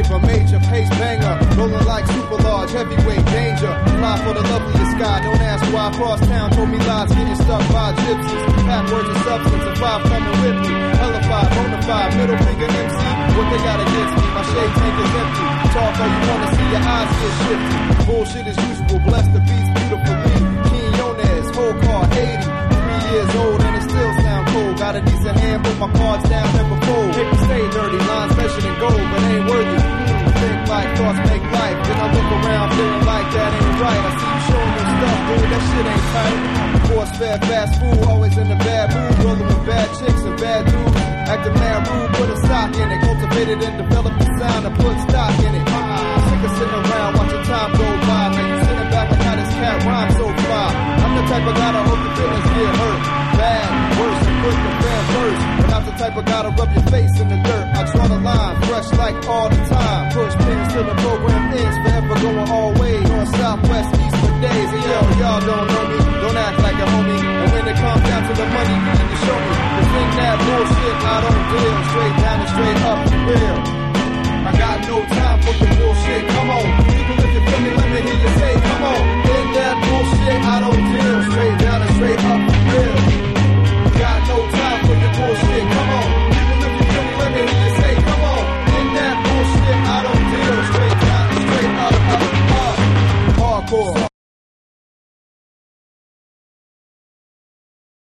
wave, a major pace banger, rolling like super large, heavyweight danger. Fly for the loveliest sky, don't ask why. Cross town told me lies, getting stuck by gypsies. Half words of substance, and 5 coming with me. Hellified, bonafide, middle finger MC. What they got against me? My shade tank is empty. Talk all you wanna see, your eyes get shifty. Bullshit as usual, bless the beats beautifully. King Yonez, whole car 80. 3 years old and it still sound cold. Got a decent hand, put my cards down, never fold. Paper stay dirty, lines measured in gold, but ain't worthy. Think like thoughts make life. Then I look around feeling like that ain't right. I see you showing your stuff, dude, that shit ain't tight. Force fed fast food, always in a bad mood. Rolling with bad chicks and bad dudes. Acting mad rude, put a sock in it. Cultivated and developed the sound and put stock in it. Sick of sitting around watching time go by. Now you sitting back like how this cat rhymes so fly. I'm the type of guy to hope your feelings get hurt. Bad, worse, and put the fan first. But not the type of guy to rub your face in the dirt. I draw the line, fresh like all the time. Push pins till the program ends, forever going all ways. North, south, west, east for days. And yo, y'all don't know me, don't act like a homie. And when it comes down to the money, you need to show me. The thing that bullshit, I don't deal. Straight down and straight up, for real. I got no time for your bullshit, come on. People if you feel me, let me hear you say, come on. In that bullshit, I don't deal. Straight down and straight up, for real. Got no time for your bullshit, come on. People if you feel me, let me hear you say, come on. In that bullshit, I don't deal. Straight down and straight up, hardcore.